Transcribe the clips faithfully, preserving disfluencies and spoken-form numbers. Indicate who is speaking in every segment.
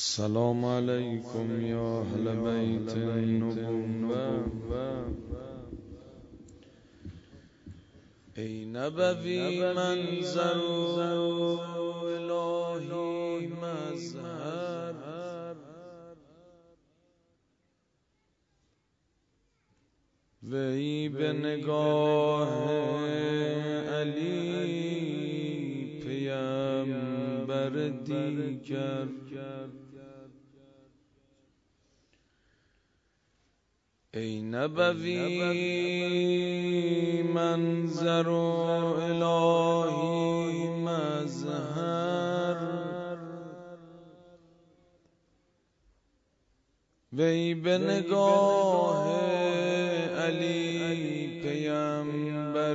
Speaker 1: السلام علیکم یا اهل بیت النبوة. ای نبوی منظر و الهی مظهر، وی به نگاه علی پیامبر دیگر. ای نبوی منظر و الهی مظهر، وی به نگاه علی پیامبر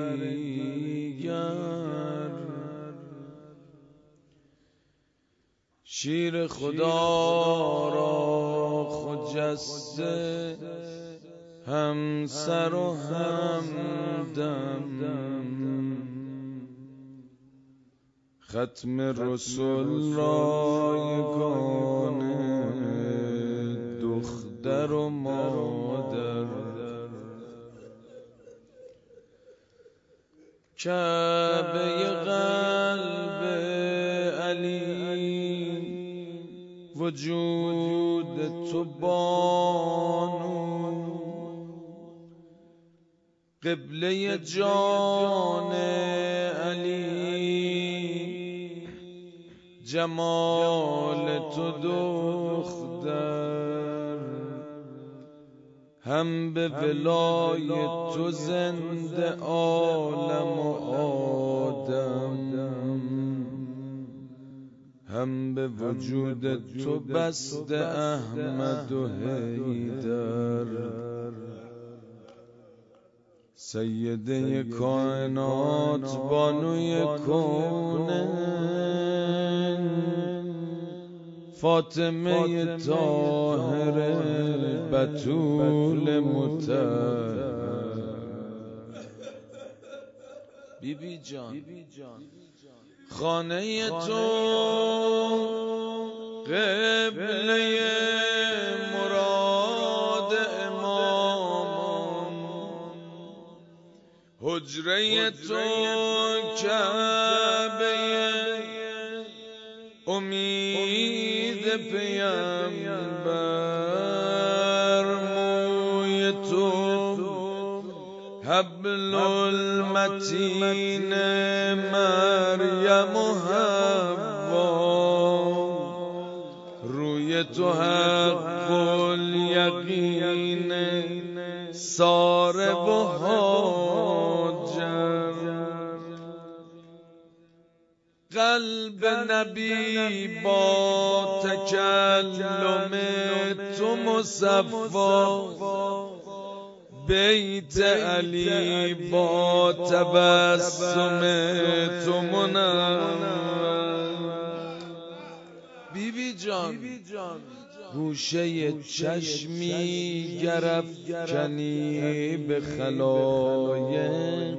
Speaker 1: دیگر. شیر خدا را خجسته، هم سر و هم دم، ختم رسول را یگانه دختر و مادر. کعبه قلب علی وجود تو بانو، قبله جان علی جمال تو دختر. هم به ولای تو زنده عالم و آدم، هم به وجود تو بسته احمد و حیدر. سیده کائنات بانوی کونین، فاطمه طاهره بتول مطهر. بی بی جان خانه تو قبله مراد امام، حجره تو کعبه امید پیامبر. موی تو حبل المتین مریم و حوا، روی تو حق الیقین ساره و هاجر. قلب نبی با تکلم تو مصفا، بیت علی با تبسم تو منور. بی بی جان گوشه چشمی گرفکنی به خلایق،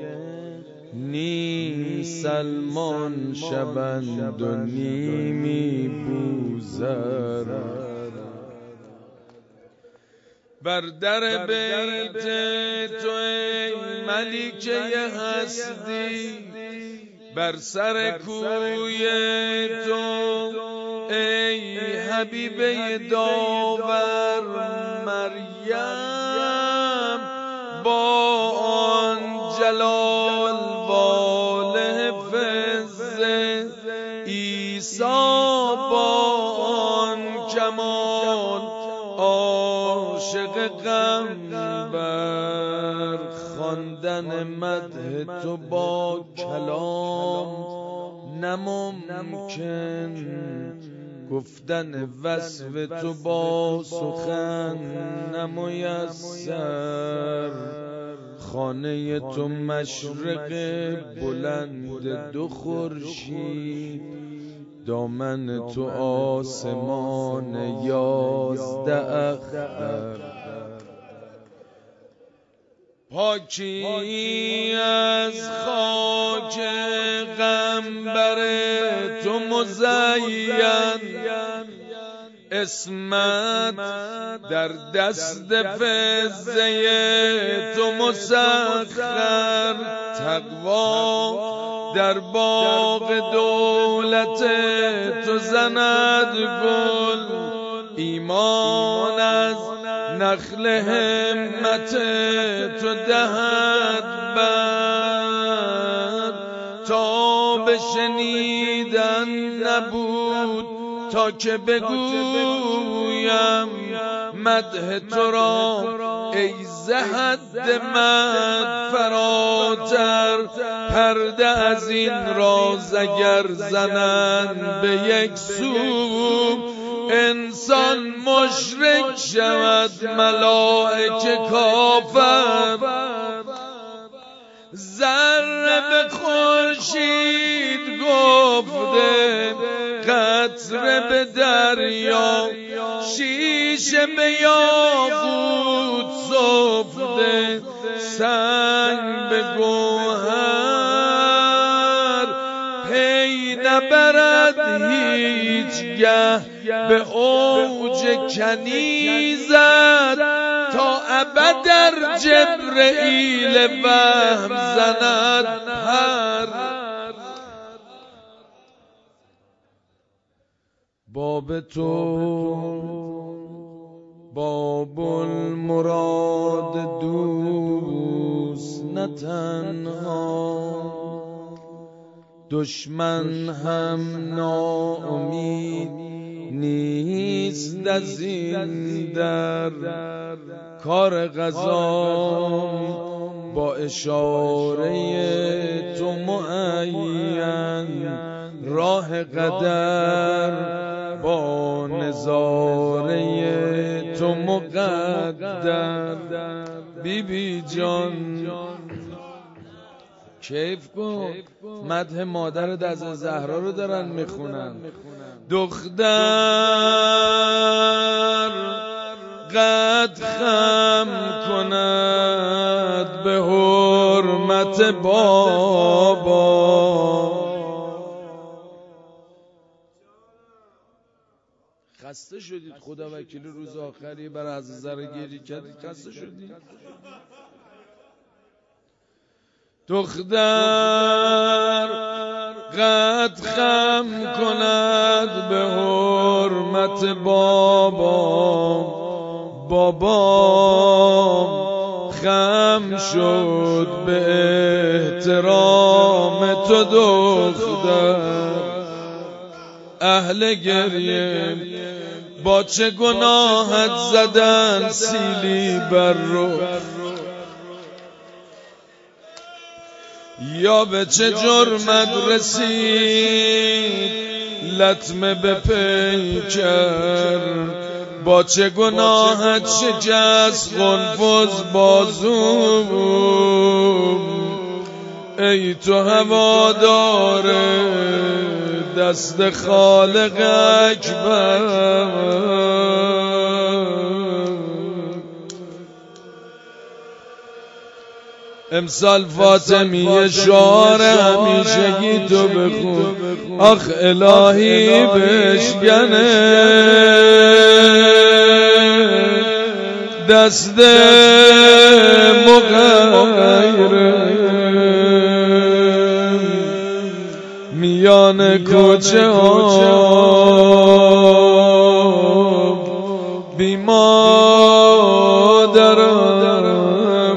Speaker 1: نی سلمان شبند و نیمی بوذر. بر در بیت تو ای ملکه هستی، بر سر کوی تو ای حبیبه داور. مریم با آن جلال واله فزه، عیسی با آن کمال عاشق غمبر. خواندن مدح تو با کلام نممکن، گفتن وصف تو با سخن نمیسر. خانه تو مشرق بلند دو خورشید، دامن تو آسمان یازده اختر. پاکی از خاک قنبر تو مزین، اسمت در دست فزه تو مسخر، تقوا در باغ دولت تو زند گل، ایمان از نخل همت تو دهد بر، تا بشنیدن نبود تا که بگویم مدح تو را ای ز حد مدح فراتر، پرده از این راز اگر زنند به یک سو، انسان مشرک شود ملائکه کافر، ذره به خورشید گفته قطره به دریا، شیشه به یاقوت سفته سنگ به گوهر، پی نبرد هیچگه به اوج کنیزت، تا ابد در جبرئیل وهم زند پر. باب تو باب المراد دوست نه تنها، دشمن هم ناامید نیست از این در، کار قضا با اشاره تو معین، راه قدر با نظاره تو مقدر. بی بی جان کیف کن، مدح مادر از زهرا رو دارن میخونن. دختر قد خم کند به حرمت بابا، خسته شدید خدا وکیل روز آخری برای عزیزه رو گریه کردید، خسته شدید. دختر قد خم کند به حرمت بابا، بابا خم شد به احترام تو دختر. اهل گریه با چه گناهت زدن سیلی بر رو، یا به چه جرمت رسید لطمه به پیکر، با چه گناهت شکست قنفذ بازوم، ای تو هوادار دست خالق اکبر. امسال فاطمی شعار همیشگی تو بخون، آخ الهی بشکنه دست مغیره، میان کوچه آب بی مادرم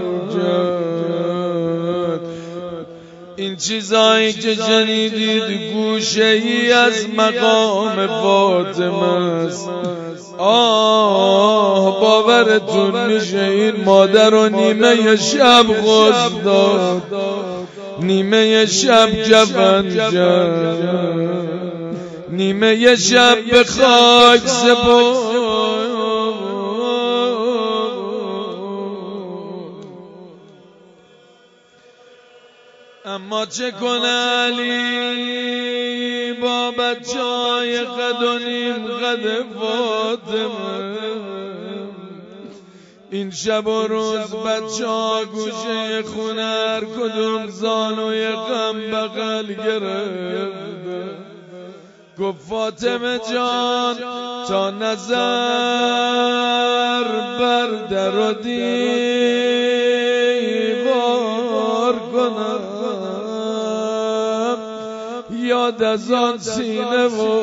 Speaker 1: جد. این چیزایی که شنیدید گوشه ای از مقام فاطمه است. آه باورتون میشه این مادر و نیمه شب غسل داد، نیمه شب کفن کرد، نیمه شب به خاک سپرد. اما چه کنه علی با بچه‌های قد و نیم قد فاطمه، این شب و روز بچه ها گوشه خونه هر کدوم زانوی غم بغل گرفت. گفت فاطمه جان تا نظر بر در و دیوار کنم، یاد از آن سینه و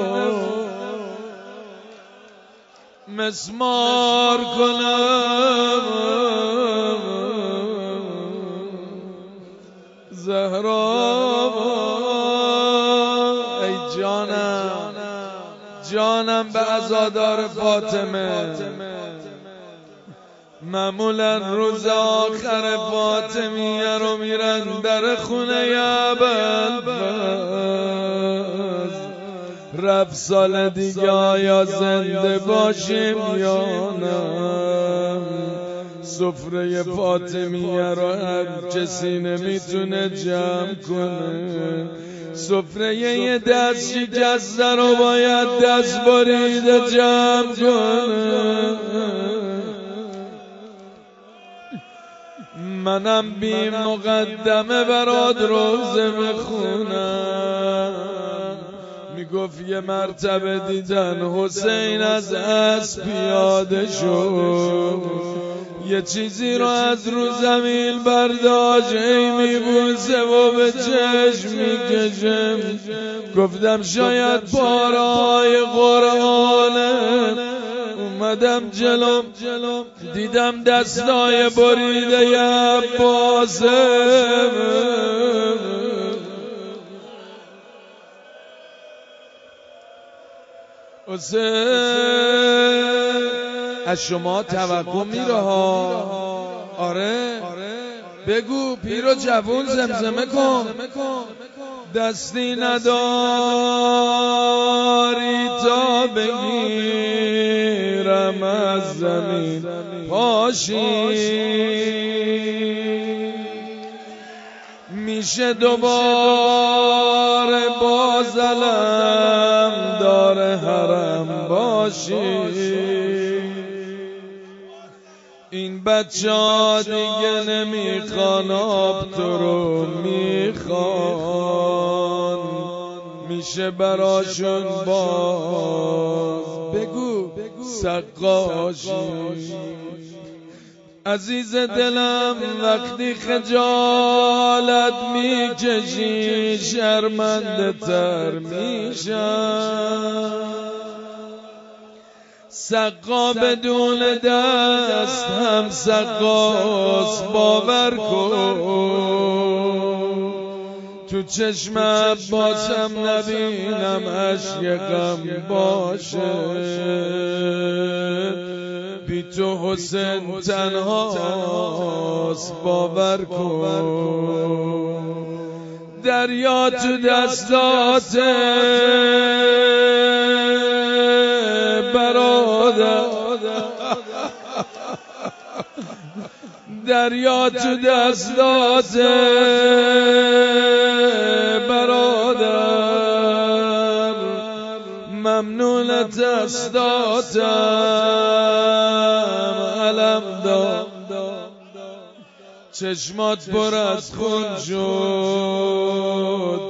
Speaker 1: مسمار کنم. زهرا ای جانم، جانم به عزادار فاطمه، معمولا روز آخر فاطمیه رو میرن در خونه ابوالفضل. رفت سال دیگه آیا زنده باشیم یا نه؟ سفره فاطمیه رو هر کسی نمیتونه جمع کنه. سفره یه دست شکسته رو باید دست بریده جمع کنه. منم بی مقدمه برات روزه بخونم. میگفت یه مرتبه دیدن حسین از اسب پیاده شد، یه چیزی رو از رو زمین برداشت، ای میبوسه و به چشم میکشم. گفتم شاید پاره‌های قرآنه. اومدم جلوم دیدم دستای بریده ی عباسه. حسین از شما توقع میره ها. آره بگو پیر و جوون زمزمه کن. دستی نداری تا بگیرم از زمین پاشی، میشه دوباره باز علم داره حرم باشی. این بچه ها دیگه نمیخوان آب تو رو میخوان، میشه براشون باز بگو سقاشی. عزیز دلم وقتی خجالت میکشی شرمنده تر میشم. سقا بدون دست هم سقاست باور کن. تو چشم عباسم نبینم اشک غم باشه، بی تو حسین تنهاست باور کن. دریا تو دستاته برادر، دریا تو دستاته برادر، ممنونت دستاتم علم داد. چشمات پر از خون شد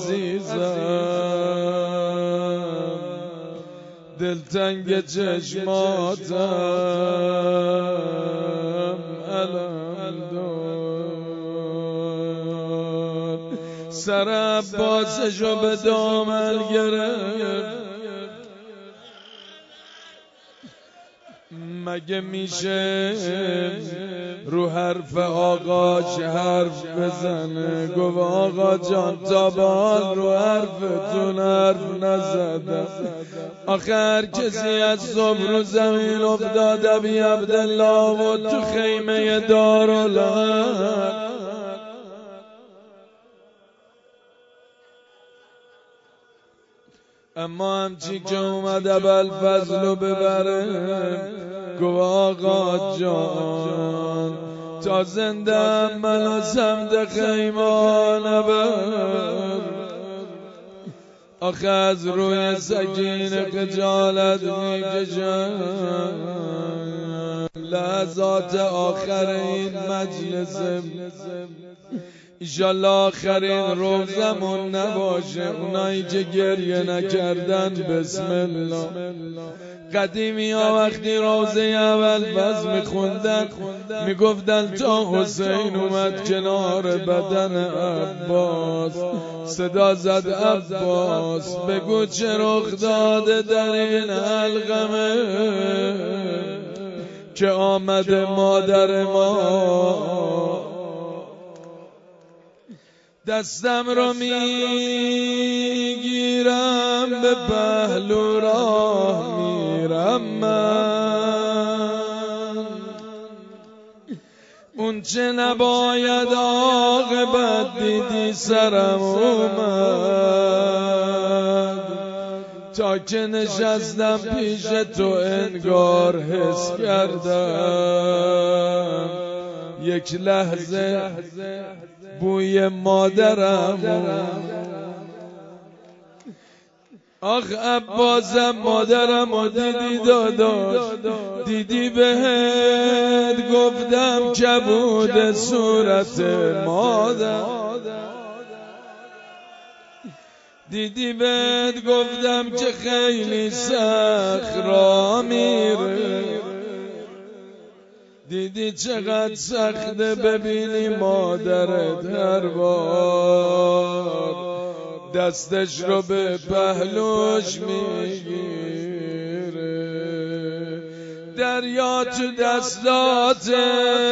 Speaker 1: عزیزم، دلتنگ چشماتم علم داد. سر عباسشو به دامن گرفت، مگه میشه رو حرف آقاش حرف بزنه؟ گفت آقا جان تابان رو حرفتون حرف نزدم. آخر کسی از صبح رو زمین افتاده بی عبدالله و تو خیمه دارالحق. اما همچی که اومد ابوالفضل رو ببره، گفت آقا جان تا زنده منو سمت خیمه نبر. آخه از روی سکینه خجالت میکشم، لحظات آخر این مجلس ایشالله آخرین روزمون نباشه، اونایی که گریه نکردن بسم الله. قدیمی ها وقتی روزه اول باز میخوندن میگفتن تا حسین اومد کنار بدن عباس، صدا زد عباس بگو چه رخ داده در این حلقمه که آمده مادر ما. دستم رو میگیرم به پهلو راه میرم من، اون چه نباید عاقبت دیدی سرم اومد، تا که نشستم پیش تو انگار حس کردم یک لحظه بوی مادرم. آخ عباسم مادرم و دیدی داداش، دیدی بهت گفتم کبود صورت مادر، دیدی بهت گفتم که خیلی سخت را میره، دیدی چقدر سخته ببینی مادرت هر بار دستش رو به پهلوش میگیره. دریا تو دستاته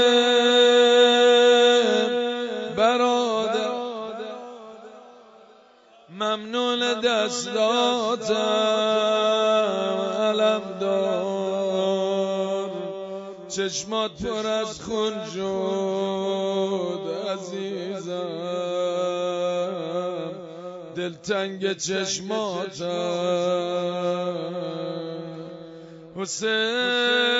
Speaker 1: برادر، ممنون دستاتم علم دار، چشمات پر از خون شد عزیزم، دلتنگ چشماتم. حسین